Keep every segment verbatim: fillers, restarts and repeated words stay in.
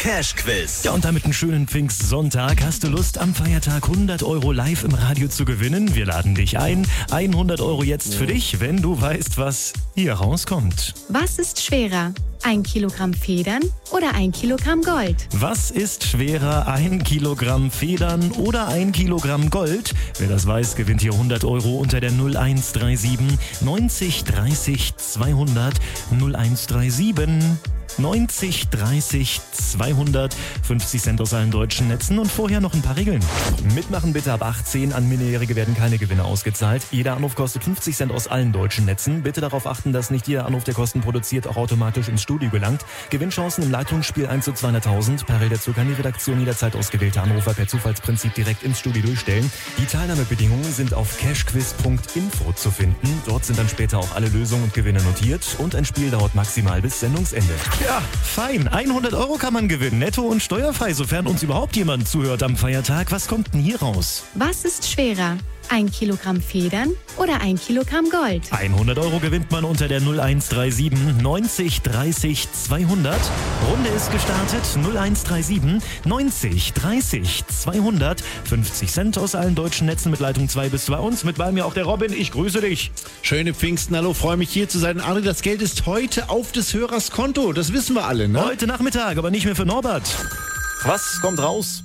Cash Quiz. Ja, und damit einen schönen Pfingstsonntag. Hast du Lust, am Feiertag hundert Euro live im Radio zu gewinnen? Wir laden dich ein. hundert Euro jetzt für dich, wenn du weißt, was hier rauskommt. Was ist schwerer? Ein Kilogramm Federn oder ein Kilogramm Gold? Was ist schwerer? Ein Kilogramm Federn oder ein Kilogramm Gold? Wer das weiß, gewinnt hier hundert Euro unter der null eins drei sieben neunzig dreißig zweihundert null eins drei sieben neunzig dreißig zweihundert, fünfzig Cent aus allen deutschen Netzen und vorher noch ein paar Regeln. Mitmachen bitte ab achtzehn, an Minderjährige werden keine Gewinne ausgezahlt. Jeder Anruf kostet fünfzig Cent aus allen deutschen Netzen. Bitte darauf achten, dass nicht jeder Anruf, der Kosten produziert, auch automatisch ins Studio gelangt. Gewinnchancen im Leitungsspiel eins zu zweihunderttausend. Parallel dazu kann die Redaktion jederzeit ausgewählte Anrufer per Zufallsprinzip direkt ins Studio durchstellen. Die Teilnahmebedingungen sind auf cashquiz punkt info zu finden. Dort sind dann später auch alle Lösungen und Gewinne notiert und ein Spiel dauert maximal bis Sendungsende. Ja, fein. hundert Euro kann man gewinnen, netto und steuerfrei, sofern uns überhaupt jemand zuhört am Feiertag. Was kommt denn hier raus? Was ist schwerer? Ein Kilogramm Federn oder ein Kilogramm Gold? hundert Euro gewinnt man unter der null eins drei sieben neunzig dreißig zweihundert. Runde ist gestartet. null eins drei sieben neunzig dreißig zweihundert. fünfzig Cent aus allen deutschen Netzen mit Leitung zwei bis bei uns. Mit bei mir auch der Robin. Ich grüße dich. Schöne Pfingsten, hallo, freue mich hier zu sein. André, das Geld ist heute auf des Hörers Konto. Das wissen wir alle, ne? Heute Nachmittag, aber nicht mehr für Norbert. Was kommt raus?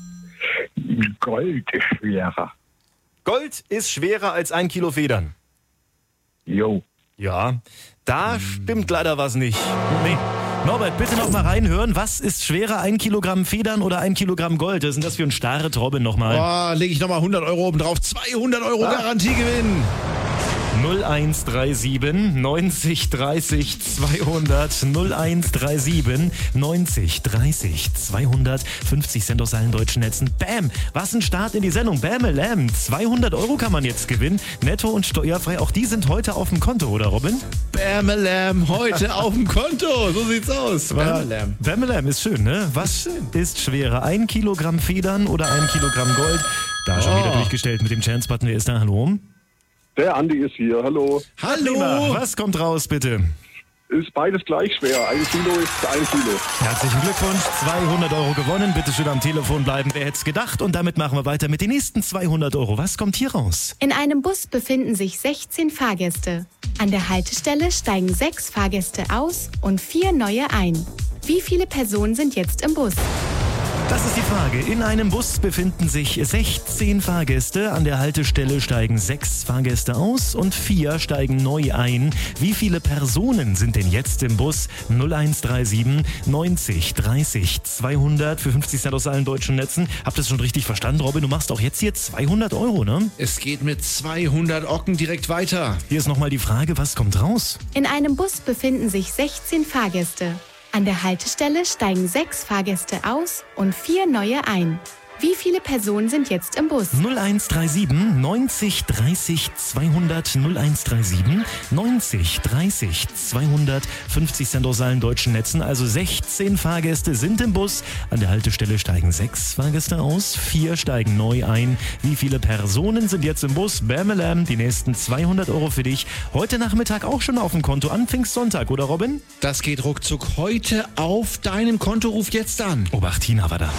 Gold ist schwerer. Gold ist schwerer als ein Kilo Federn. Jo. Ja, da stimmt leider was nicht. Nee. Norbert, bitte noch mal reinhören. Was ist schwerer, ein Kilogramm Federn oder ein Kilogramm Gold? Was ist denn das für ein Start, Robin, nochmal? Boah, lege ich nochmal hundert Euro oben drauf. zweihundert Euro ah. Garantiegewinn. null eins drei sieben neunzig dreißig zweihundert null eins drei sieben neunzig dreißig zweihundert, fünfzig Cent aus allen deutschen Netzen. Bam! Was ein Start in die Sendung. Bam-a-lam. zweihundert Euro kann man jetzt gewinnen. Netto und steuerfrei. Auch die sind heute auf dem Konto, oder Robin? Bam-a-lam. Heute auf dem Konto. So sieht's aus. Bam-a-lam. Bam-a-lam ist schön, ne? Was ist, ist schwerer? Ein Kilogramm Federn oder ein Kilogramm Gold? Da oh. schon wieder durchgestellt mit dem Chance-Button. Wer ist da? Hallo? Der Andi ist hier, hallo. Hallo. Was kommt raus, bitte? Ist beides gleich schwer. Ein Kilo ist ein Kilo. Herzlichen Glückwunsch, zweihundert Euro gewonnen. Bitte schön am Telefon bleiben, wer hätte es gedacht. Und damit machen wir weiter mit den nächsten zweihundert Euro. Was kommt hier raus? In einem Bus befinden sich sechzehn Fahrgäste. An der Haltestelle steigen sechs Fahrgäste aus und vier neue ein. Wie viele Personen sind jetzt im Bus? Das ist die Frage. In einem Bus befinden sich sechzehn Fahrgäste. An der Haltestelle steigen sechs Fahrgäste aus und vier steigen neu ein. Wie viele Personen sind denn jetzt im Bus? null eins drei sieben neunzig dreißig zweihundert für fünfzig Cent aus allen deutschen Netzen. Habt ihr das schon richtig verstanden, Robin? Du machst auch jetzt hier zweihundert Euro, ne? Es geht mit zweihundert Ocken direkt weiter. Hier ist nochmal die Frage, was kommt raus? In einem Bus befinden sich sechzehn Fahrgäste. An der Haltestelle steigen sechs Fahrgäste aus und vier neue ein. Wie viele Personen sind jetzt im Bus? null eins drei sieben neunzig dreißig zweihundert null eins drei sieben neunzig dreißig zweihundert, fünfzig Cent aus allen deutschen Netzen. Also sechzehn Fahrgäste sind im Bus. An der Haltestelle steigen sechs Fahrgäste aus, vier steigen neu ein. Wie viele Personen sind jetzt im Bus? Bam-a-lam, die nächsten zweihundert Euro für dich. Heute Nachmittag auch schon auf dem Konto an Pfingstsonntag, oder Robin? Das geht ruckzuck heute auf deinem Konto. Ruf jetzt an. Obacht, Tina war da.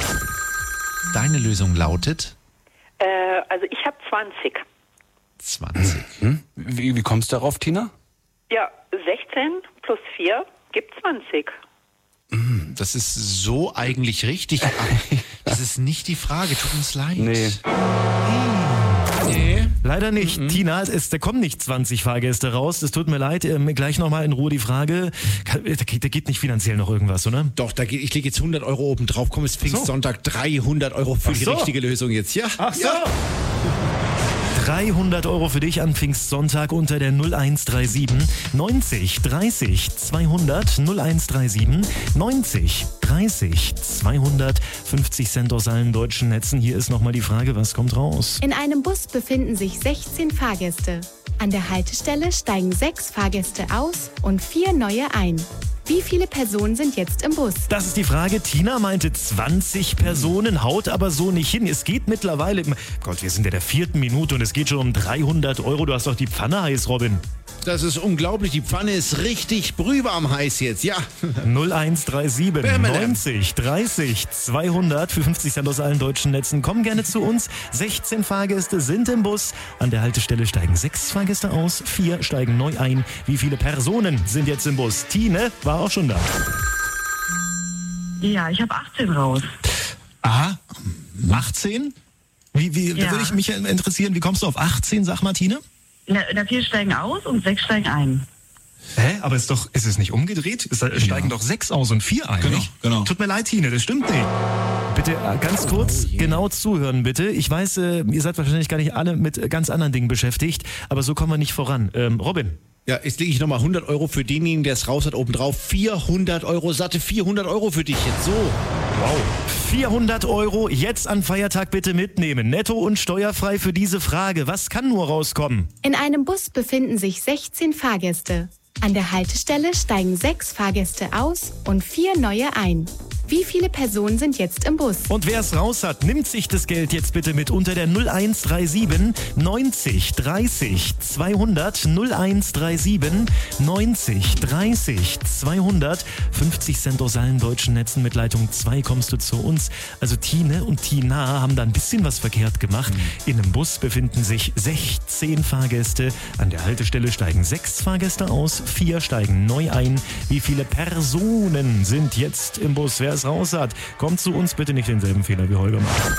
Deine Lösung lautet? Äh, also ich habe zwanzig. zwanzig. Hm? Wie, wie kommst du darauf, Tina? Ja, sechzehn plus vier gibt zwanzig. Das ist so eigentlich richtig. Aber das ist nicht die Frage, tut uns leid. Nee. Nee. Leider nicht. Mhm. Tina, es, da kommen nicht zwanzig Fahrgäste raus. Es tut mir leid. Ähm, gleich nochmal in Ruhe die Frage. Da geht, da geht nicht finanziell noch irgendwas, oder? Doch, da geht, ich lege jetzt hundert Euro oben drauf. Komm, es ist Pfingstsonntag. So. dreihundert Euro für Ach die so. richtige Lösung jetzt. Ja. Ach so. Ja. dreihundert Euro für dich an Pfingstsonntag unter der null eins drei sieben neunzig dreißig zweihundert null eins drei sieben neunzig dreißig zweihundert, fünfzig Cent aus allen deutschen Netzen. Hier ist nochmal die Frage, was kommt raus? In einem Bus befinden sich sechzehn Fahrgäste. An der Haltestelle steigen sechs Fahrgäste aus und vier neue ein. Wie viele Personen sind jetzt im Bus? Das ist die Frage. Tina meinte zwanzig Personen, haut aber so nicht hin. Es geht mittlerweile, Gott, wir sind ja der vierten Minute und es geht schon um dreihundert Euro. Du hast doch die Pfanne heiß, Robin. Das ist unglaublich. Die Pfanne ist richtig brühwarm heiß jetzt. Ja. null eins drei sieben neunzig dreißig zweihundert für fünfzig Cent aus allen deutschen Netzen. Komm gerne zu uns. sechzehn Fahrgäste sind im Bus. An der Haltestelle steigen sechs Fahrgäste aus. Vier steigen neu ein. Wie viele Personen sind jetzt im Bus? Tine war auch schon da. Ja, ich habe achtzehn raus. Ah, achtzehn? Wie, wie, Ja. Da würde ich mich interessieren, wie kommst du auf achtzehn, sag mal, Tine? Na, na, vier steigen aus und sechs steigen ein. Hä? Aber ist doch, ist es nicht umgedreht? Es steigen doch sechs aus und vier ein, Genau, nicht? genau. Tut mir leid, Tine, das stimmt nicht. Bitte äh, ganz kurz genau zuhören, bitte. Ich weiß, äh, ihr seid wahrscheinlich gar nicht alle mit äh, ganz anderen Dingen beschäftigt, aber so kommen wir nicht voran. Ähm, Robin. Ja, jetzt lege ich nochmal hundert Euro für denjenigen, der es raus hat, obendrauf. vierhundert Euro, satte vierhundert Euro für dich jetzt. So. Wow. vierhundert Euro jetzt an Feiertag bitte mitnehmen. Netto und steuerfrei für diese Frage. Was kann nur rauskommen? In einem Bus befinden sich sechzehn Fahrgäste. An der Haltestelle steigen sechs Fahrgäste aus und vier neue ein. Wie viele Personen sind jetzt im Bus? Und wer es raus hat, nimmt sich das Geld jetzt bitte mit unter der null eins drei sieben neunzig dreißig zweihundert null eins drei sieben neunzig dreißig zweihundert. fünfzig Cent aus allen deutschen Netzen. Mit Leitung zwei kommst du zu uns. Also Tine und Tina haben da ein bisschen was verkehrt gemacht. In einem Bus befinden sich sechzehn Fahrgäste. An der Haltestelle steigen sechs Fahrgäste aus, vier steigen neu ein. Wie viele Personen sind jetzt im Bus? Wer es raus hat, kommt zu uns, bitte nicht denselben Fehler wie Holger macht.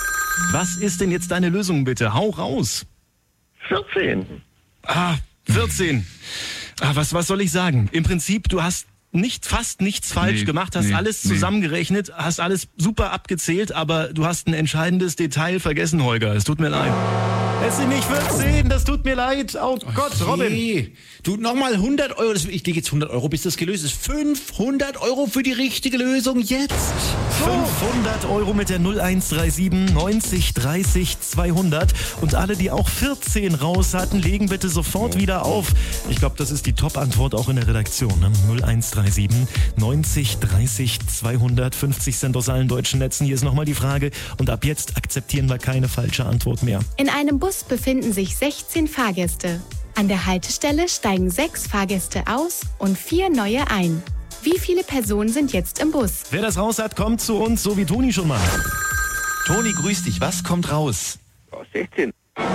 Was ist denn jetzt deine Lösung, bitte? Hau raus. vierzehn. Ah, vierzehn. Ah, was, was soll ich sagen? Im Prinzip, du hast nicht fast nichts falsch Nee, gemacht, hast nee, alles nee. zusammengerechnet, hast alles super abgezählt, aber du hast ein entscheidendes Detail vergessen, Holger. Es tut mir leid. Es sind nicht vierzehn, das tut mir leid. Oh Gott, Robin. Hey, du, nochmal hundert Euro. Das, ich lege jetzt hundert Euro, bis das gelöst ist. fünfhundert Euro für die richtige Lösung jetzt. fünfhundert Euro mit der null eins drei sieben neunzig dreißig zweihundert. Und alle, die auch vierzehn raus hatten, legen bitte sofort wieder auf. Ich glaube, das ist die Top-Antwort auch in der Redaktion. Ne? null eins drei sieben neunzig dreißig zweihundert. fünfzig Cent aus allen deutschen Netzen. Hier ist nochmal die Frage. Und ab jetzt akzeptieren wir keine falsche Antwort mehr. In einem Bus befinden sich sechzehn Fahrgäste. An der Haltestelle steigen sechs Fahrgäste aus und vier neue ein. Wie viele Personen sind jetzt im Bus? Wer das raus hat, kommt zu uns, so wie Toni schon mal. Toni, grüß dich. Was kommt raus? Ja, sechzehn.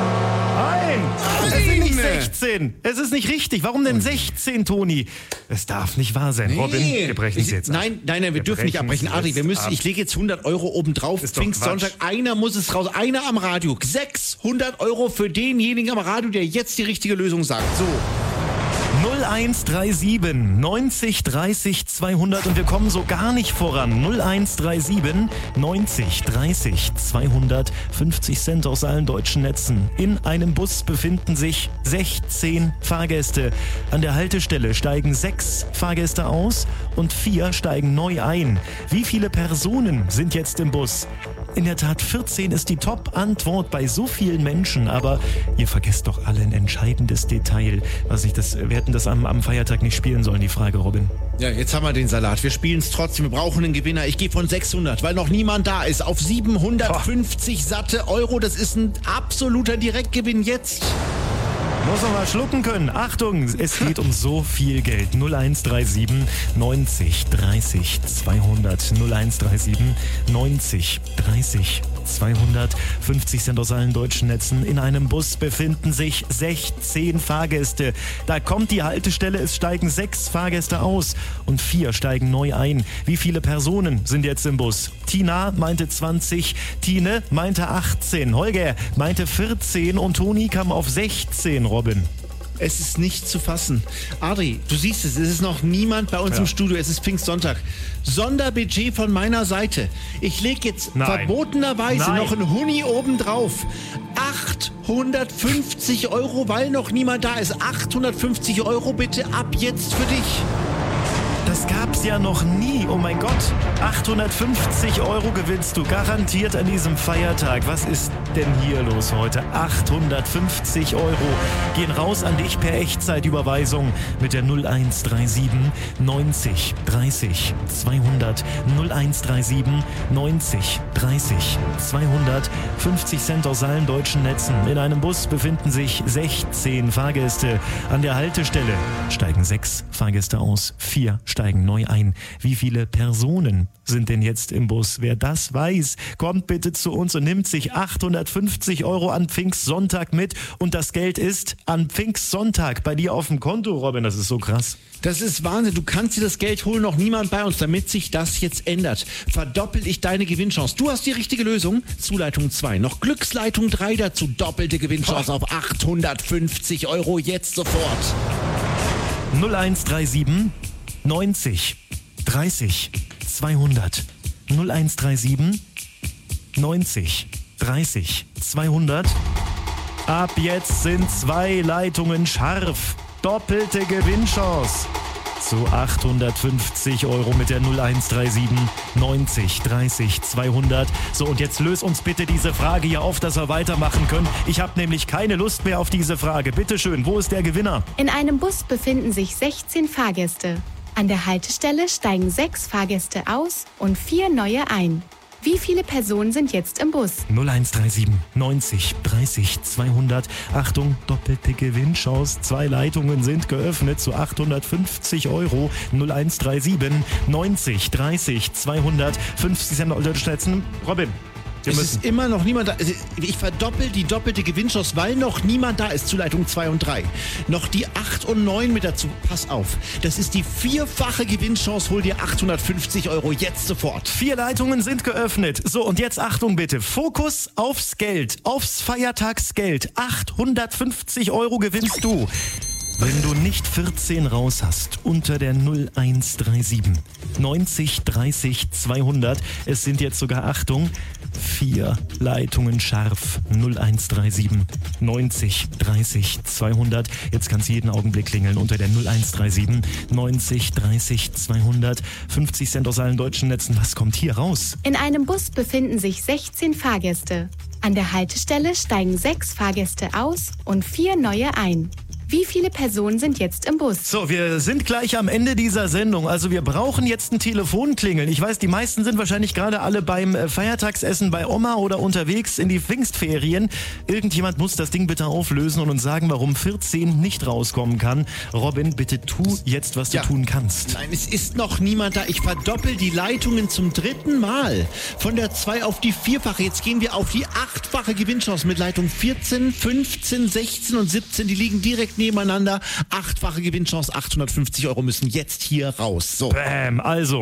Nein, es sind nicht sechzehn. Es ist nicht richtig. Warum denn sechzehn, Toni? Es darf nicht wahr sein. Robin, wir brechen es jetzt ab. Nein, nein, nein, wir, Wir dürfen nicht brechen abbrechen. es Adri, wir jetzt müssen, ab. ich lege jetzt hundert Euro oben drauf. Ist doch Pfingstsonntag, Quatsch. einer muss es raus. Einer am Radio. sechshundert Euro für denjenigen am Radio, der jetzt die richtige Lösung sagt. So. null eins drei sieben neunzig dreißig zweihundert und wir kommen so gar nicht voran. null eins drei sieben neunzig dreißig zweihundert. fünfzig Cent aus allen deutschen Netzen. In einem Bus befinden sich sechzehn Fahrgäste. An der Haltestelle steigen sechs Fahrgäste aus und vier steigen neu ein. Wie viele Personen sind jetzt im Bus? In der Tat, vierzehn ist die Top-Antwort bei so vielen Menschen, aber ihr vergesst doch alle ein entscheidendes Detail. Was ich das, wir hätten das am, am Feiertag nicht spielen sollen, die Frage, Robin. Ja, jetzt haben wir den Salat. Wir spielen es trotzdem. Wir brauchen einen Gewinner. Ich gehe von sechshundert, weil noch niemand da ist, auf siebenhundertfünfzig satte Euro. Das ist ein absoluter Direktgewinn jetzt. Muss man mal schlucken können. Achtung, es geht um so viel Geld. null eins drei sieben neunzig dreißig zweihundert. null eins drei sieben neunzig dreißig zweihundert. fünfzig Cent aus allen deutschen Netzen. In einem Bus befinden sich sechzehn Fahrgäste. Da kommt die Haltestelle, es steigen sechs Fahrgäste aus und vier steigen neu ein. Wie viele Personen sind jetzt im Bus? Tina meinte zwanzig, Tine meinte achtzehn, Holger meinte vierzehn und Toni kam auf sechzehn, Robin. Es ist nicht zu fassen. Adri, du siehst es, es ist noch niemand bei uns Ja. im Studio. Es ist Pfingstsonntag. Sonderbudget von meiner Seite. Ich lege jetzt Nein. verbotenerweise Nein. noch einen Huni oben drauf. achthundertfünfzig Euro, weil noch niemand da ist. achthundertfünfzig Euro bitte ab jetzt für dich. Das gab's ja noch nie. Oh mein Gott. achthundertfünfzig Euro gewinnst du garantiert an diesem Feiertag. Was ist denn hier los heute? achthundertfünfzig Euro gehen raus an dich per Echtzeitüberweisung mit der null eins drei sieben neunzig dreißig zweihundert. null eins drei sieben neunzig dreißig zweihundert. fünfzig Cent aus allen deutschen Netzen. In einem Bus befinden sich sechzehn Fahrgäste. An der Haltestelle steigen sechs Fahrgäste aus, vier steigen neu ein. Wie viele Personen sind denn jetzt im Bus? Wer das weiß, kommt bitte zu uns und nimmt sich achthundertfünfzig Euro an Pfingstsonntag mit. Und das Geld ist an Pfingstsonntag bei dir auf dem Konto, Robin. Das ist so krass. Das ist Wahnsinn. Du kannst dir das Geld holen, noch niemand bei uns, damit sich das jetzt ändert. Verdoppel ich deine Gewinnchance. Du hast die richtige Lösung. Zuleitung zwei. Noch Glücksleitung drei dazu. Doppelte Gewinnchance auf achthundertfünfzig Euro. Jetzt sofort. null eins drei sieben neunzig dreißig zweihundert. null eins drei sieben neunzig dreißig zweihundert. Ab jetzt sind zwei Leitungen scharf. Doppelte Gewinnchance zu achthundertfünfzig Euro mit der null eins drei sieben neunzig dreißig zweihundert. So, und jetzt löse uns bitte diese Frage hier auf, dass wir weitermachen können. Ich habe nämlich keine Lust mehr auf diese Frage. Bitte schön, wo ist der Gewinner? In einem Bus befinden sich sechzehn Fahrgäste. An der Haltestelle steigen sechs Fahrgäste aus und vier neue ein. Wie viele Personen sind jetzt im Bus? null eins drei sieben neunzig dreißig zweihundert. Achtung, doppelte Gewinnchance. Zwei Leitungen sind geöffnet zu achthundertfünfzig Euro. null eins drei sieben neunzig dreißig zweihundert. fünfzig Cent Unterstützen. Robin. Es ist immer noch niemand da. Ich verdoppel die doppelte Gewinnchance, weil noch niemand da ist. Zuleitung zwei und drei. Noch die acht und neun mit dazu. Pass auf. Das ist die vierfache Gewinnchance. Hol dir achthundertfünfzig Euro jetzt sofort. Vier Leitungen sind geöffnet. So, und jetzt Achtung bitte. Fokus aufs Geld. Aufs Feiertagsgeld. achthundertfünfzig Euro gewinnst du. Wenn du nicht vierzehn raus hast, unter der null eins drei sieben neunzig dreißig zweihundert, es sind jetzt sogar, Achtung, vier Leitungen scharf. null eins drei sieben neunzig dreißig zweihundert. Jetzt kann es jeden Augenblick klingeln unter der null eins drei sieben neunzig dreißig zweihundert. fünfzig Cent aus allen deutschen Netzen. Was kommt hier raus? In einem Bus befinden sich sechzehn Fahrgäste. An der Haltestelle steigen sechs Fahrgäste aus und vier neue ein. Wie viele Personen sind jetzt im Bus? So, wir sind gleich am Ende dieser Sendung. Also wir brauchen jetzt ein Telefonklingeln. Ich weiß, die meisten sind wahrscheinlich gerade alle beim Feiertagsessen bei Oma oder unterwegs in die Pfingstferien. Irgendjemand muss das Ding bitte auflösen und uns sagen, warum vierzehn nicht rauskommen kann. Robin, bitte tu jetzt, was du Ja. tun kannst. Nein, es ist noch niemand da. Ich verdoppel die Leitungen zum dritten Mal. Von der zwei auf die vierfache. Jetzt gehen wir auf die achtfache Gewinnchance mit Leitung vierzehn, fünfzehn, sechzehn und siebzehn. Die liegen direkt nebeneinander. Achtfache Gewinnchance, achthundertfünfzig Euro müssen jetzt hier raus. So. Bäm, also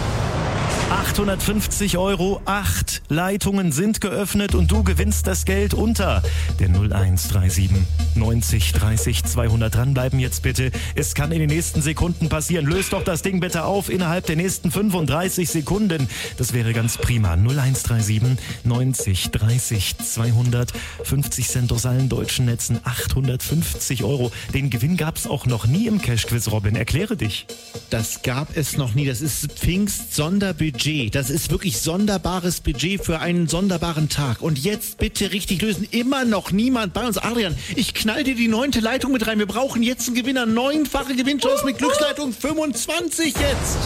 achthundertfünfzig Euro, acht Leitungen sind geöffnet und du gewinnst das Geld unter der null eins drei sieben neunzig dreißig zweihundert. Dranbleiben jetzt bitte. Es kann in den nächsten Sekunden passieren. Löst doch das Ding bitte auf innerhalb der nächsten fünfunddreißig Sekunden. Das wäre ganz prima. null eins drei sieben neunzig dreißig zweihundert. fünfzig Cent aus allen deutschen Netzen. achthundertfünfzig Euro. Den Gewinn gab es auch noch nie im Cash-Quiz, Robin. Erkläre dich. Das gab es noch nie. Das ist Pfingst-Sonderbudget. Das ist wirklich sonderbares Budget für einen sonderbaren Tag. Und jetzt bitte richtig lösen. Immer noch niemand bei uns. Adrian, ich knall dir die neunte Leitung mit rein. Wir brauchen jetzt einen Gewinner. Neunfache Gewinnchance mit Glücksleitung fünfundzwanzig jetzt.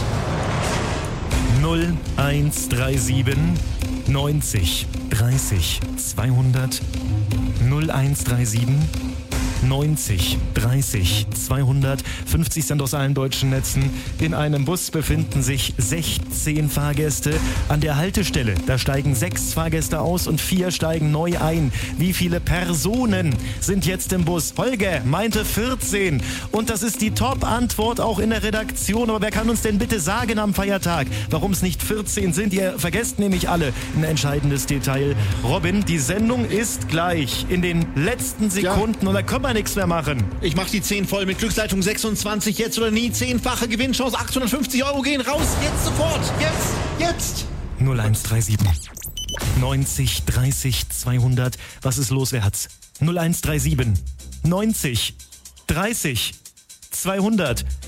null eins drei sieben neunzig dreißig zweihundert. null eins drei sieben neunzig dreißig zweihundert. fünfzig Cent aus allen deutschen Netzen. In einem Bus befinden sich sechzehn Fahrgäste. An der Haltestelle, da steigen sechs Fahrgäste aus und vier steigen neu ein. Wie viele Personen sind jetzt im Bus? Holger meinte vierzehn. Und das ist die Top-Antwort auch in der Redaktion. Aber wer kann uns denn bitte sagen am Feiertag, warum es nicht vierzehn sind? Ihr vergesst nämlich alle ein entscheidendes Detail. Robin, die Sendung ist gleich in den letzten Sekunden. Ja. Und da können wir nichts mehr machen. Ich mach die zehn voll mit Glücksleitung sechsundzwanzig. Jetzt oder nie. Zehnfache Gewinnchance. achthundertfünfzig Euro gehen raus. Jetzt sofort. Jetzt. Jetzt. null eins drei sieben neunzig dreißig zweihundert. Was ist los, wer hat's? null eins drei sieben neunzig dreißig zweihundert.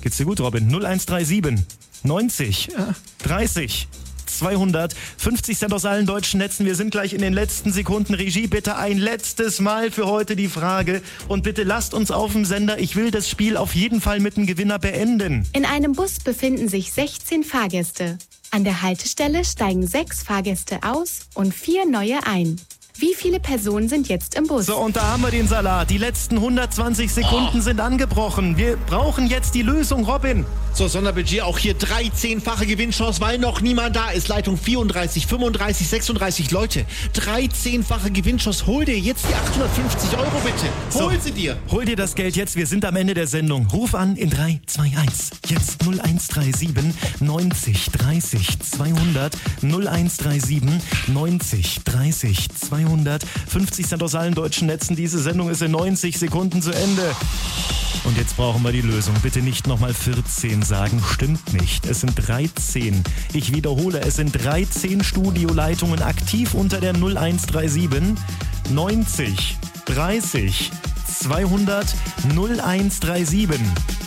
Geht's dir gut, Robin? null eins drei sieben neunzig dreißig zweihundert. fünfzig Cent aus allen deutschen Netzen. Wir sind gleich in den letzten Sekunden. Regie, bitte ein letztes Mal für heute die Frage. Und bitte lasst uns auf dem Sender. Ich will das Spiel auf jeden Fall mit einem Gewinner beenden. In einem Bus befinden sich sechzehn Fahrgäste. An der Haltestelle steigen sechs Fahrgäste aus und vier neue ein. Wie viele Personen sind jetzt im Bus? So, und da haben wir den Salat. Die letzten hundertzwanzig Sekunden oh. sind angebrochen. Wir brauchen jetzt die Lösung, Robin. So, Sonderbudget auch hier dreizehnfache Gewinnchance, weil noch niemand da ist. Leitung vierunddreißig, fünfunddreißig, sechsunddreißig. Leute, dreizehnfache Gewinnchance. Hol dir jetzt die achthundertfünfzig Euro bitte. Hol so, sie dir. Hol dir das Geld jetzt. Wir sind am Ende der Sendung. Ruf an in drei, zwei, eins. Jetzt null eins drei sieben neunzig dreißig zweihundert. null eins drei sieben neunzig dreißig zweihundert. fünfzig Cent aus allen deutschen Netzen. Diese Sendung ist in neunzig Sekunden zu Ende. Und jetzt brauchen wir die Lösung. Bitte nicht nochmal vierzehn sagen. Stimmt nicht. Es sind dreizehn. Ich wiederhole, es sind dreizehn Studioleitungen aktiv unter der null eins drei sieben neunzig dreißig zweihundert. null eins drei sieben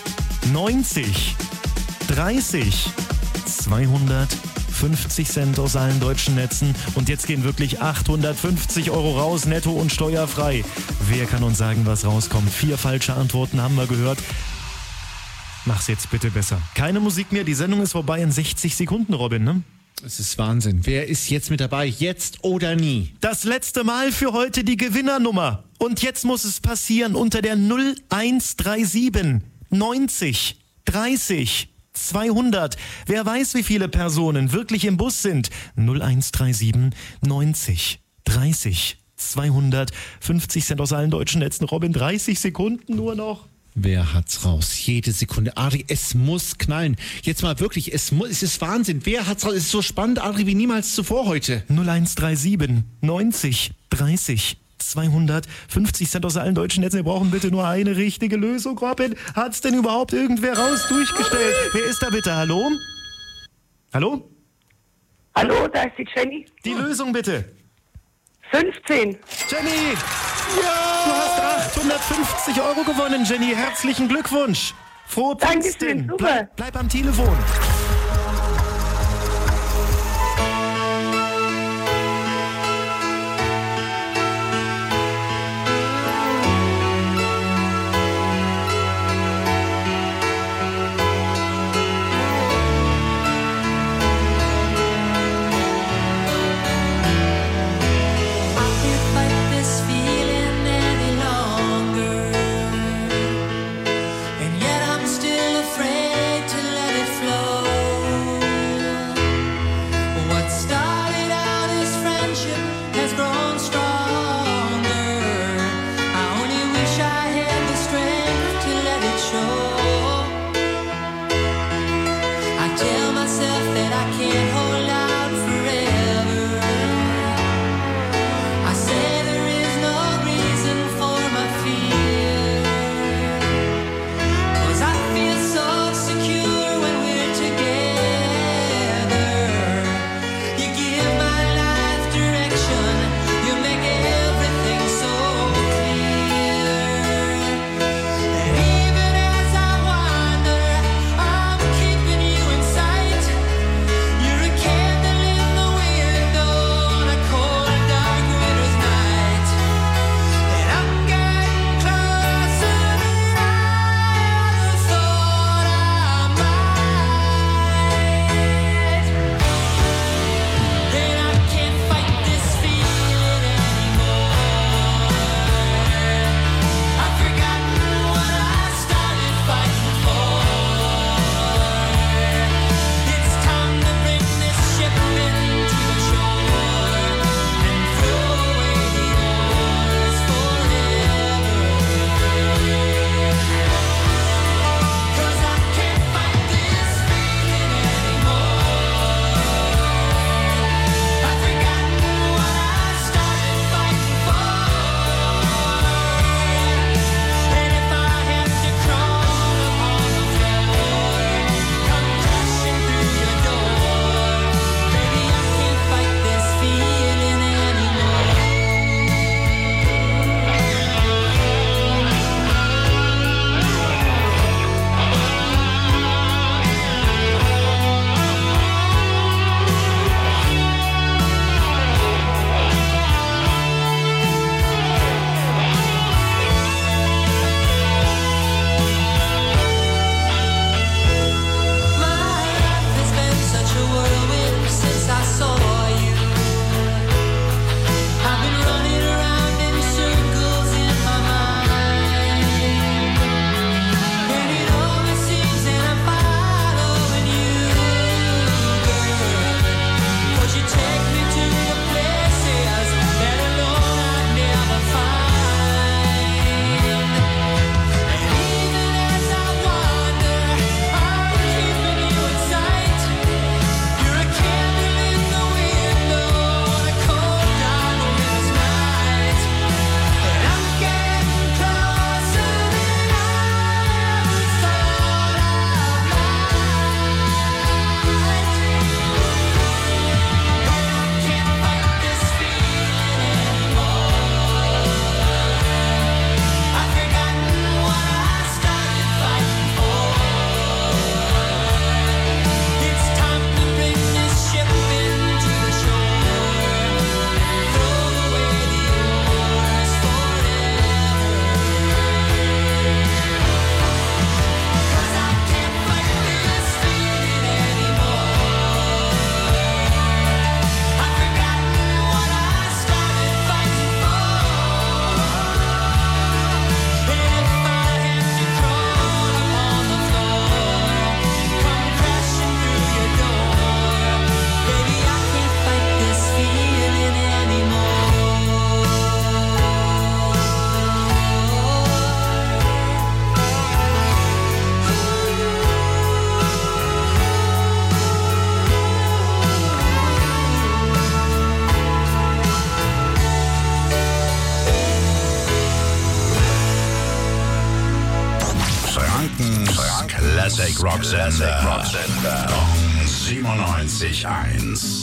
neunzig dreißig zweihundert. fünfzig Cent aus allen deutschen Netzen. Und jetzt gehen wirklich achthundertfünfzig Euro raus, netto und steuerfrei. Wer kann uns sagen, was rauskommt? Vier falsche Antworten haben wir gehört. Mach's jetzt bitte besser. Keine Musik mehr, die Sendung ist vorbei in sechzig Sekunden, Robin, ne? Es ist Wahnsinn. Wer ist jetzt mit dabei? Jetzt oder nie? Das letzte Mal für heute die Gewinnernummer. Und jetzt muss es passieren unter der null eins drei sieben neunzig dreißig zweihundert. Wer weiß, wie viele Personen wirklich im Bus sind? null eins drei sieben neunzig dreißig zweihundert. fünfzig Cent aus allen deutschen Netzen. Robin, dreißig Sekunden nur noch. Wer hat's raus? Jede Sekunde. Adri, es muss knallen. Jetzt mal wirklich, es muss, es ist Wahnsinn. Wer hat's raus? Es ist so spannend, Adri, wie niemals zuvor heute. null eins drei sieben neunzig dreißig zweihundert. fünfzig Cent aus allen deutschen Netzen. Wir brauchen bitte nur eine richtige Lösung. Robin, hat's denn überhaupt irgendwer raus durchgestellt? Wer ist da bitte? Hallo? Hallo? Hallo, da ist die Jenny. Die Lösung bitte. fünfzehn. Jenny! Ja! Du hast achthundertfünfzig Euro gewonnen, Jenny. Herzlichen Glückwunsch. Frohe Pfingsten. Dankeschön, super. Bleib, bleib am Telefon. Afraid to let it flow. Frankens Classic Rock Sender. siebenundneunzig Komma eins.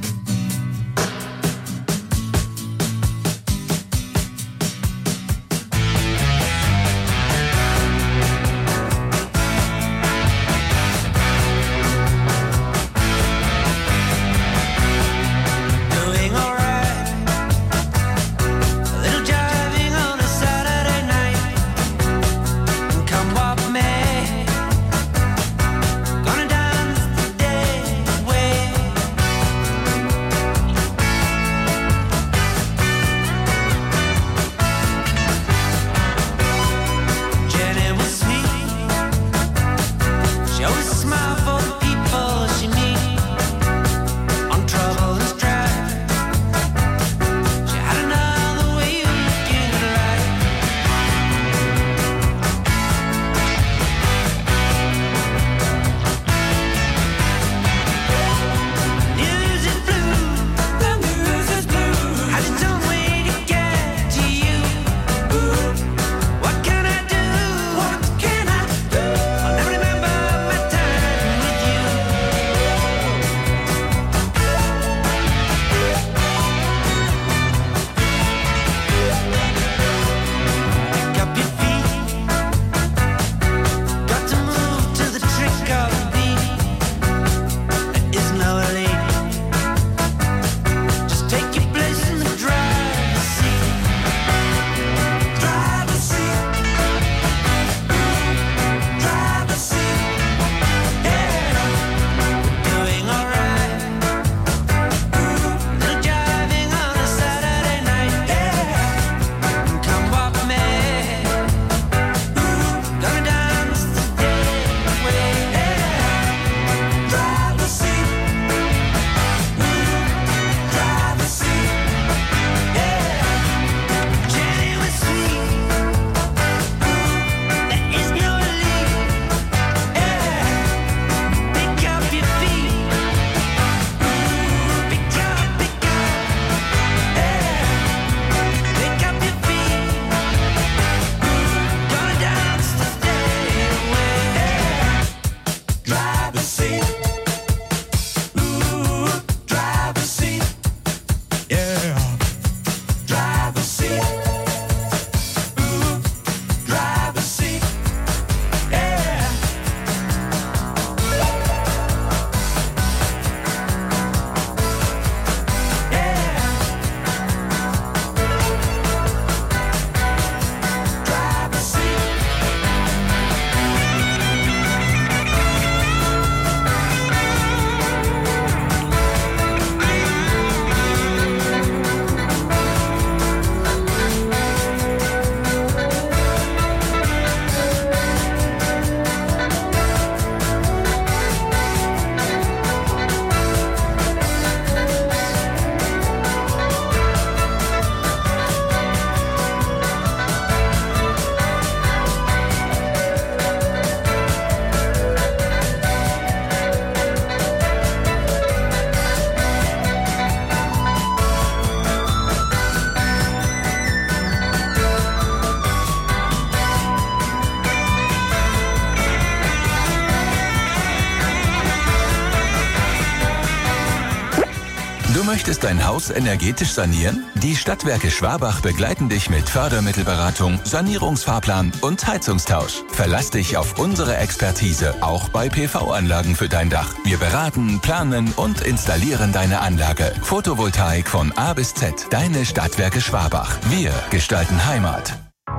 Du möchtest dein Haus energetisch sanieren? Die Stadtwerke Schwabach begleiten dich mit Fördermittelberatung, Sanierungsfahrplan und Heizungstausch. Verlass dich auf unsere Expertise, auch bei P V-Anlagen für dein Dach. Wir beraten, planen und installieren deine Anlage. Photovoltaik von A bis Z. Deine Stadtwerke Schwabach. Wir gestalten Heimat.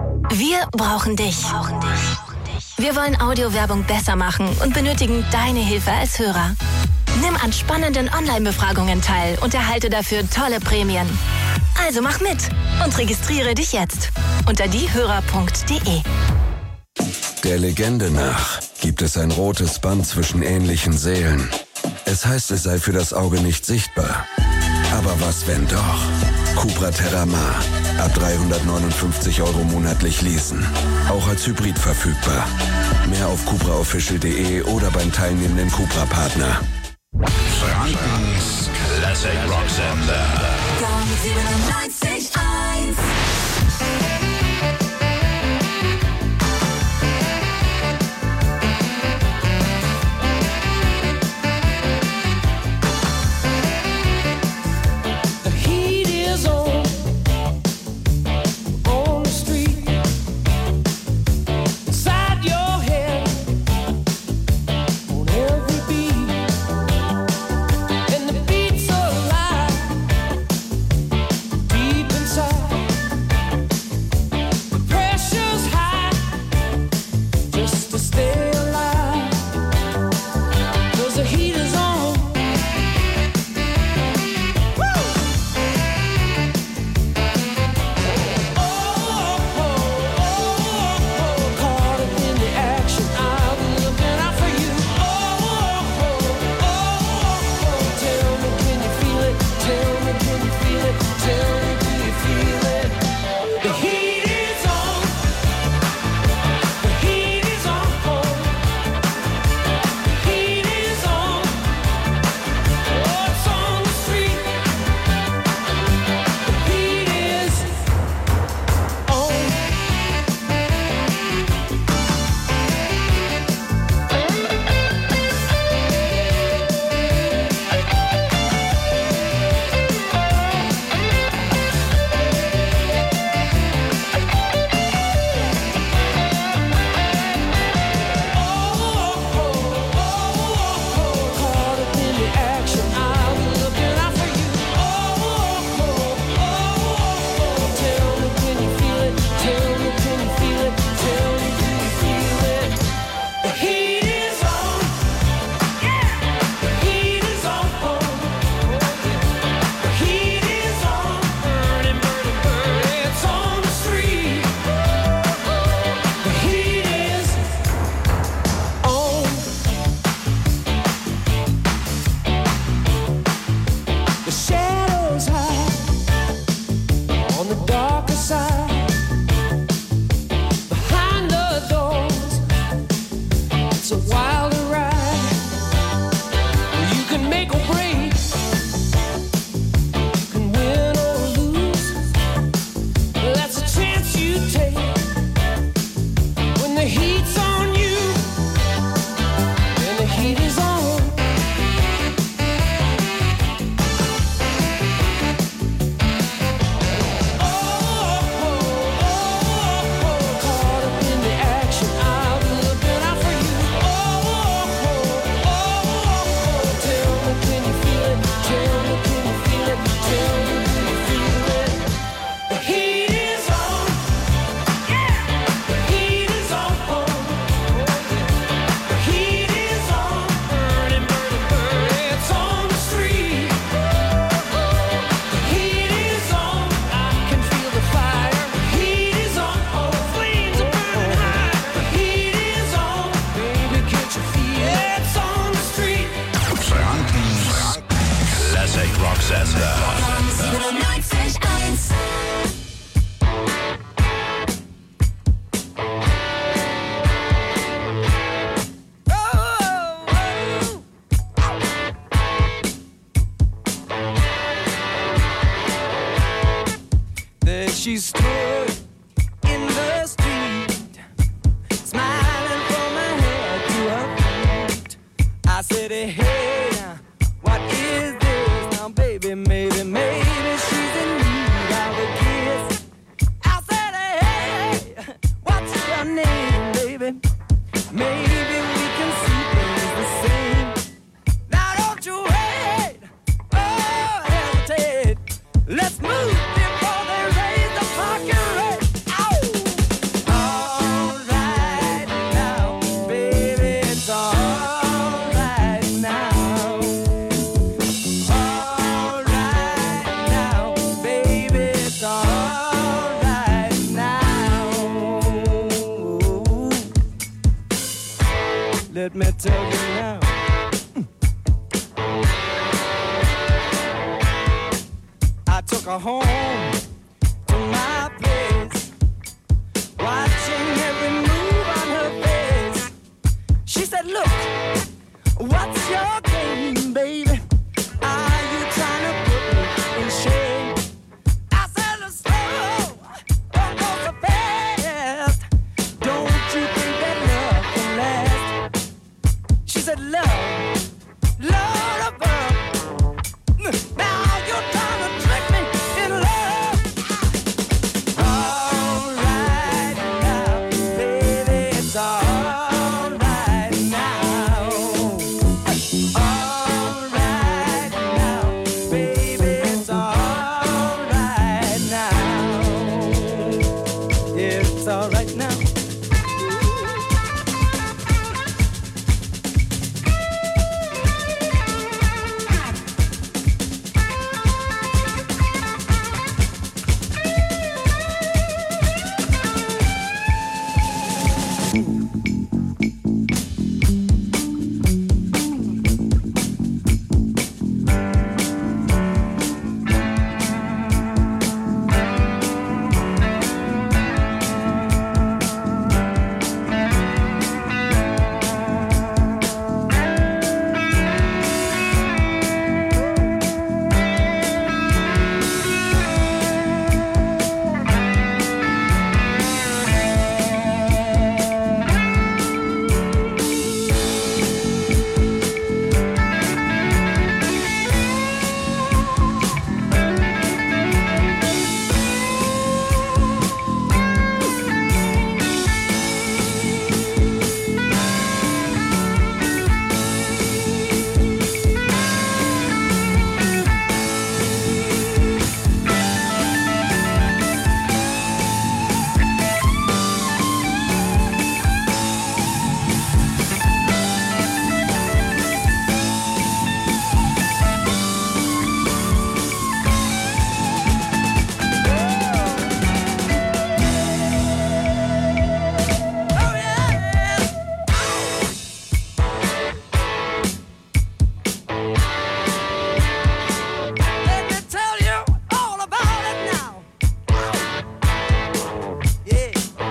Wir brauchen dich. Wir wollen Audiowerbung besser machen und benötigen deine Hilfe als Hörer. Nimm an spannenden Online-Befragungen teil und erhalte dafür tolle Prämien. Also mach mit und registriere dich jetzt unter diehörer punkt de. Der Legende nach gibt es ein rotes Band zwischen ähnlichen Seelen. Es heißt, es sei für das Auge nicht sichtbar. Aber was, wenn doch? Cupra Terramar. Ab dreihundertneunundfünfzig Euro monatlich leasen. Auch als Hybrid verfügbar. Mehr auf cupra official punkt de oder beim teilnehmenden Cupra-Partner. Frankens Classic Rock Sender. siebenundneunzig Komma eins. word in the street, smiling from her head to her feet. I said, hey, what is this? Now, baby, maybe, maybe she's in need of a kiss. I said, hey, what's your name, baby? Maybe we can see things the same. Now, don't you wait, oh, hesitate. Let's move before they raise the parking rate. Ow! All right now, baby, it's all right now. All right now, baby, it's all right now. Let me tell you now. I took her home to my place, watching every move on her face. She said, look, what's your game, baby? Are you trying to put me in shame? I said, let's slow, don't go so fast. Don't you think that love can last? She said, love, love above. Now you're trying to trick me in love. All right now, baby, it's all right now. All right now, baby, it's all right now. Yeah, it's all right now. Let me tell you all about it now. Yeah.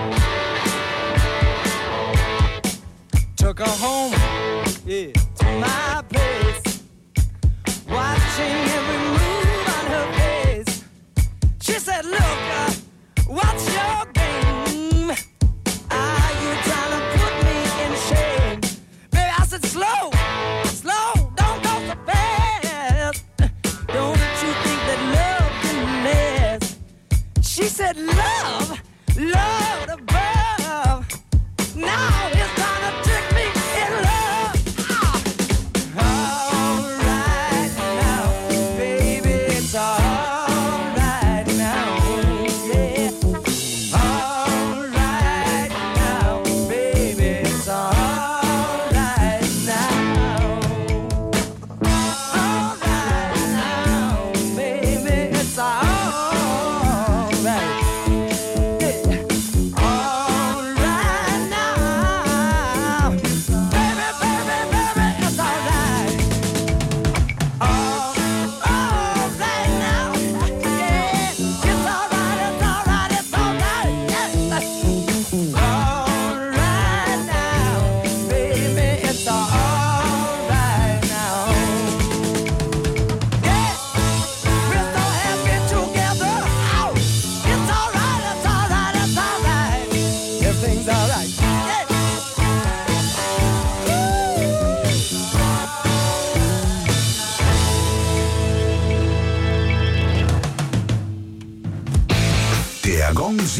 Took her home, yeah, to my place, watching every move on her face. She said, look, uh, what's your game? Are you trying to put me in shame? Baby, I said, slow, slow, don't go so fast. Don't you think that love can last? She said, love, love above. Now it's trying to trick me in love. All right now, baby, it's all right now. Yeah. All right now, baby, it's all right now. All right now, baby, it's all right. Yeah. All right now.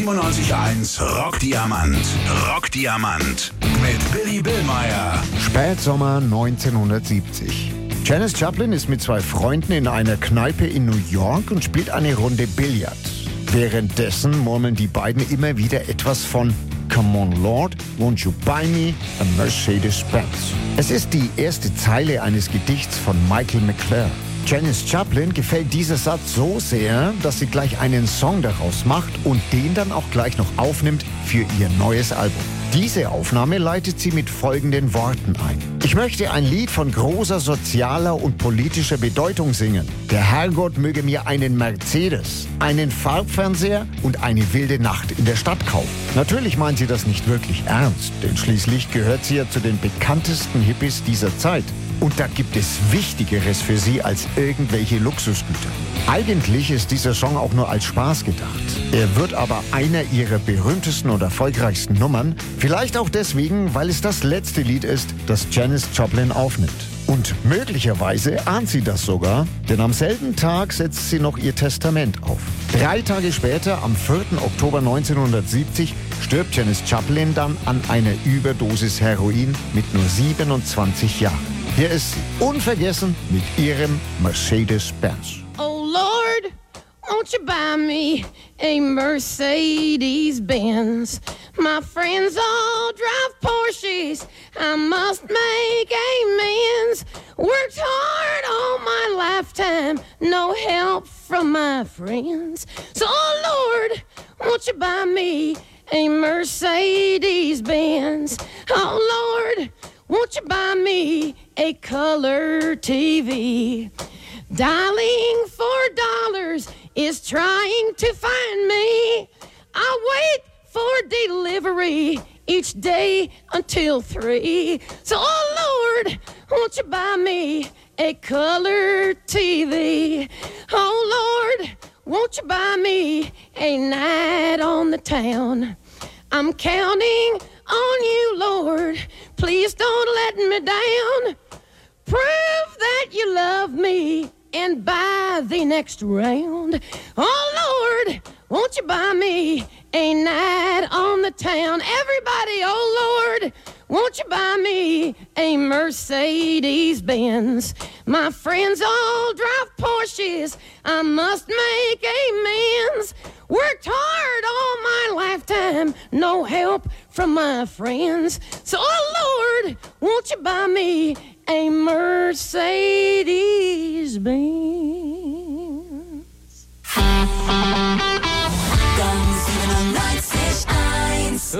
siebenundneunzig Komma eins Rockdiamant. Rockdiamant. Mit Billy Billmeyer. Spätsommer neunzehnhundertsiebzig. Janis Joplin ist mit zwei Freunden in einer Kneipe in New York und spielt eine Runde Billard. Währenddessen murmeln die beiden immer wieder etwas von Come on Lord, won't you buy me a Mercedes-Benz? Es ist die erste Zeile eines Gedichts von Michael McClure. Janis Joplin gefällt dieser Satz so sehr, dass sie gleich einen Song daraus macht und den dann auch gleich noch aufnimmt für ihr neues Album. Diese Aufnahme leitet sie mit folgenden Worten ein. Ich möchte ein Lied von großer sozialer und politischer Bedeutung singen. Der Herrgott möge mir einen Mercedes, einen Farbfernseher und eine wilde Nacht in der Stadt kaufen. Natürlich meint sie das nicht wirklich ernst, denn schließlich gehört sie ja zu den bekanntesten Hippies dieser Zeit. Und da gibt es Wichtigeres für sie als irgendwelche Luxusgüter. Eigentlich ist dieser Song auch nur als Spaß gedacht. Er wird aber einer ihrer berühmtesten und erfolgreichsten Nummern. Vielleicht auch deswegen, weil es das letzte Lied ist, das Janis Joplin aufnimmt. Und möglicherweise ahnt sie das sogar, denn am selben Tag setzt sie noch ihr Testament auf. Drei Tage später, am vierten Oktober neunzehnhundertsiebzig, stirbt Janis Joplin dann an einer Überdosis Heroin mit nur siebenundzwanzig Jahren. Hier ist sie, unvergessen, mit ihrem Mercedes-Benz. Oh Lord, won't you buy me a Mercedes-Benz? My friends all drive Porsches, I must make amends. Worked hard all my lifetime, no help from my friends. So oh Lord, won't you buy me a Mercedes-Benz? Oh Lord, won't you buy me a color T V? Dialing for dollars is trying to find me. I wait for delivery each day until three. So, oh Lord, won't you buy me a color T V? Oh Lord, won't you buy me a night on the town? I'm counting on you, Lord. Please don't let me down. Prove that you love me and buy the next round. Oh, Lord, won't you buy me a night on the town? Everybody, oh, Lord, won't you buy me a Mercedes-Benz? My friends all drive Porsches, I must make amends. Worked hard all my lifetime, no help from my friends. So, oh, Lord, won't you buy me a Mercedes-Benz? Ganz siebenundneunzig eins.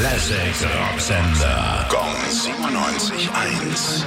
Classic Rocksender. Gong siebenundneunzig Komma eins.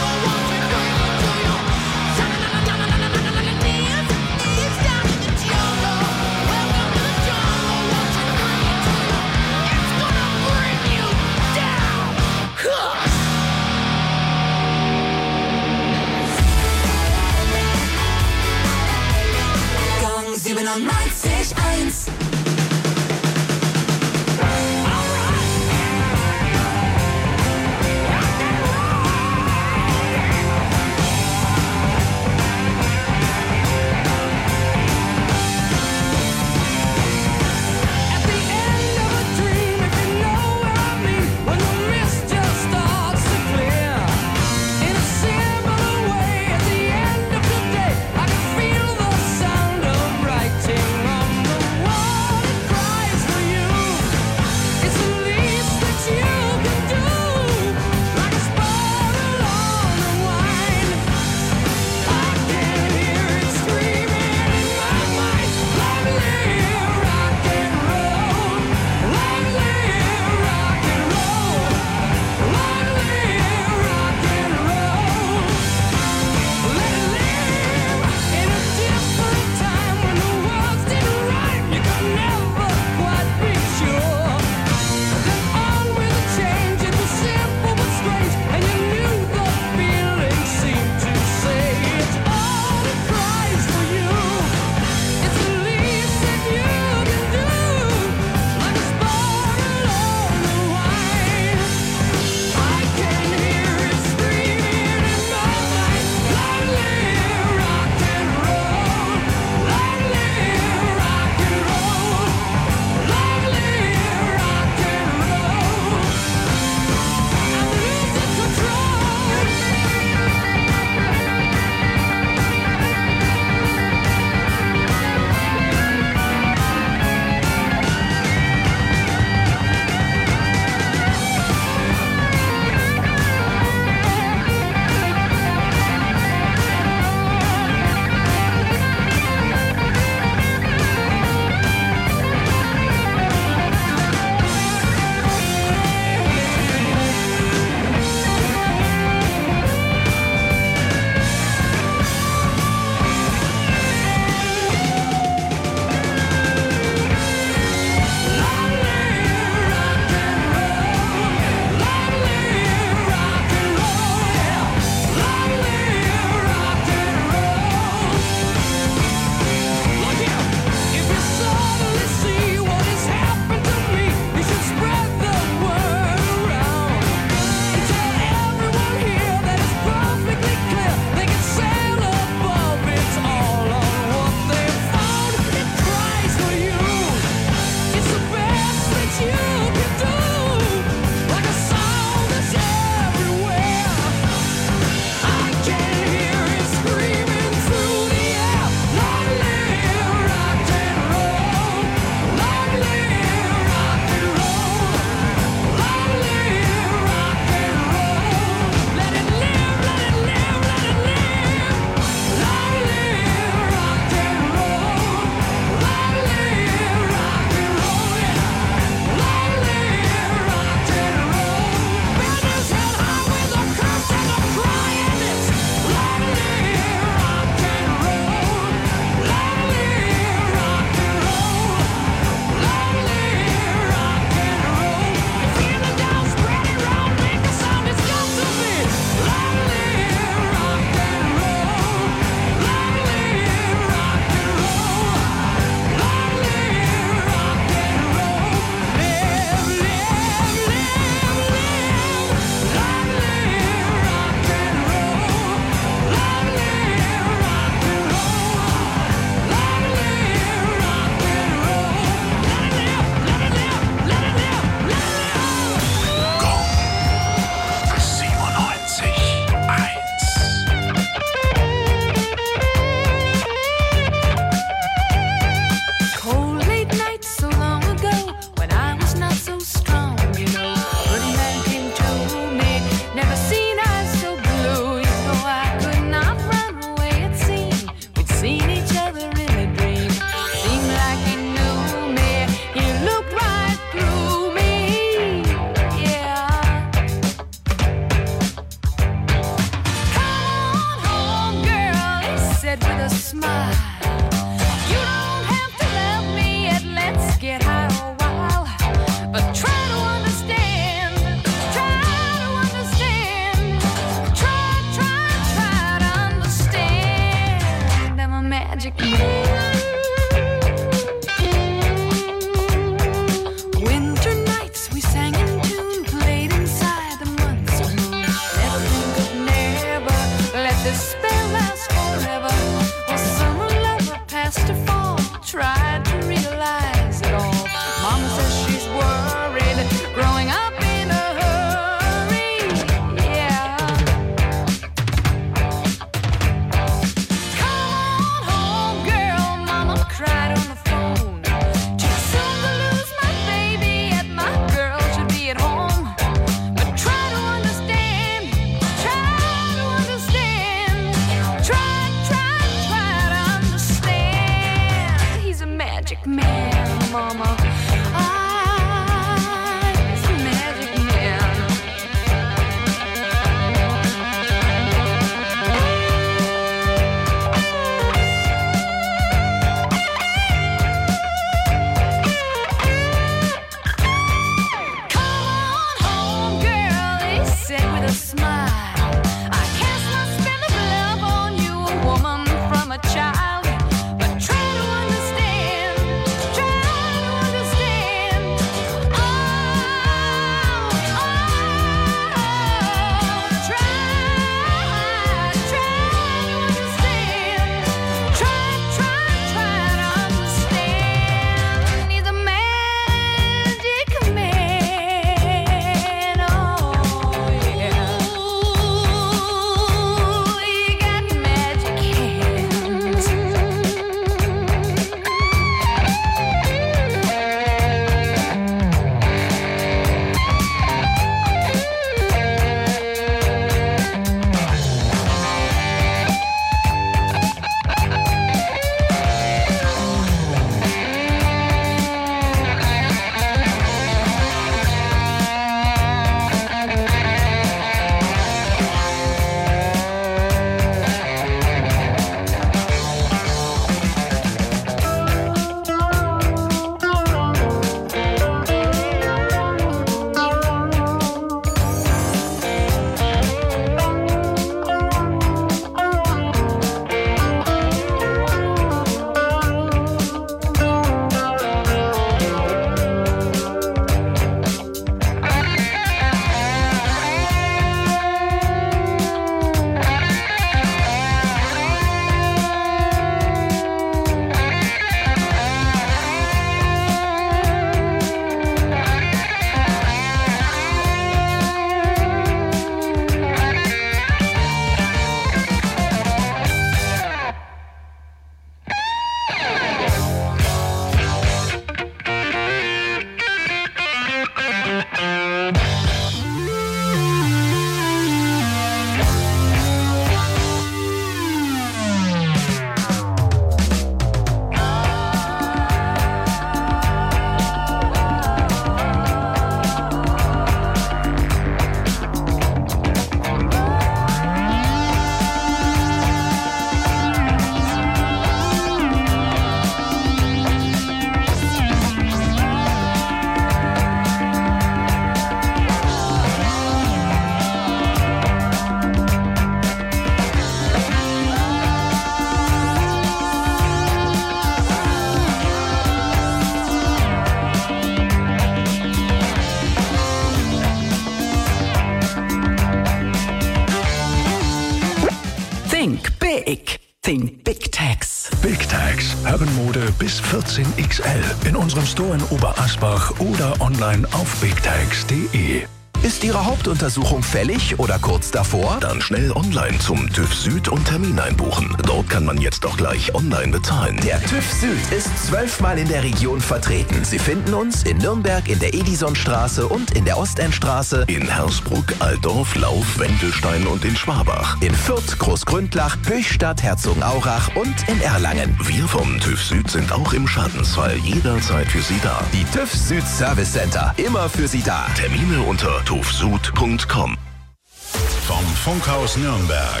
in X L in unserem Store in Oberasbach oder online auf bigtags punkt de. Ist Ihre Hauptuntersuchung fällig oder kurz davor? Dann schnell online zum TÜV Süd und Termin einbuchen. Dort kann man jetzt auch gleich online bezahlen. Der TÜV Süd ist zwölfmal in der Region vertreten. Sie finden uns in Nürnberg in der Edisonstraße und in der Ostendstraße, in Hersbruck, Altdorf, Lauf, Wendelstein und in Schwabach, in Fürth, Großgründlach, Höchstadt, Herzogenaurach und in Erlangen. Wir vom TÜV Süd sind auch im Schadensfall jederzeit für Sie da. Die TÜV Süd Service Center, immer für Sie da. Termine unter tufsud punkt com. Vom Funkhaus Nürnberg.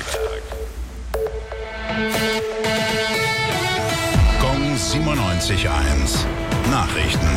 Gong siebenundneunzig Komma eins. Nachrichten.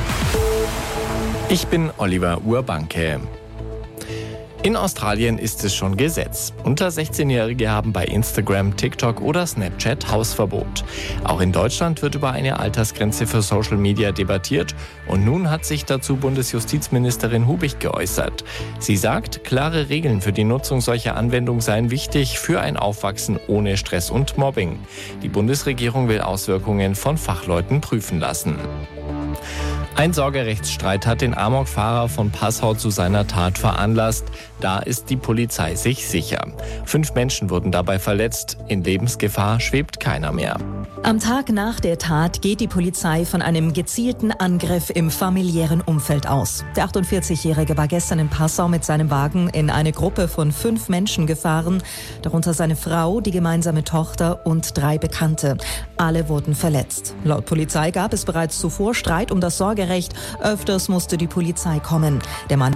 Ich bin Oliver Urbanke. In Australien ist es schon Gesetz. Unter sechzehnjährige haben bei Instagram, TikTok oder Snapchat Hausverbot. Auch in Deutschland wird über eine Altersgrenze für Social Media debattiert und nun hat sich dazu Bundesjustizministerin Hubig geäußert. Sie sagt, klare Regeln für die Nutzung solcher Anwendungen seien wichtig für ein Aufwachsen ohne Stress und Mobbing. Die Bundesregierung will Auswirkungen von Fachleuten prüfen lassen. Ein Sorgerechtsstreit hat den Amokfahrer von Passau zu seiner Tat veranlasst. Da ist die Polizei sich sicher. Fünf Menschen wurden dabei verletzt. In Lebensgefahr schwebt keiner mehr. Am Tag nach der Tat geht die Polizei von einem gezielten Angriff im familiären Umfeld aus. Der achtundvierzigjährige war gestern in Passau mit seinem Wagen in eine Gruppe von fünf Menschen gefahren, darunter seine Frau, die gemeinsame Tochter und drei Bekannte. Alle wurden verletzt. Laut Polizei gab es bereits zuvor Streit um das Sorgerecht. Öfters musste die Polizei kommen. Der Mann